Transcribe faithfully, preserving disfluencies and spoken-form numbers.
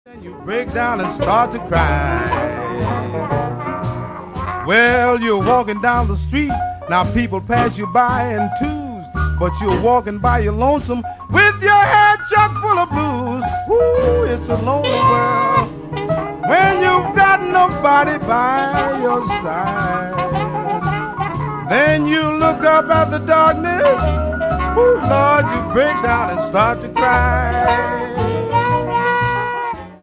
And you break down and start to cry. Well, you're walking down the street. Now people pass you by in twos, but you're walking by your lonesome with your head chock full of blues. Woo, it's a lonely world when you've got nobody by your side. Then you look up at the darkness. Ooh, Lord, you break down and start to cry.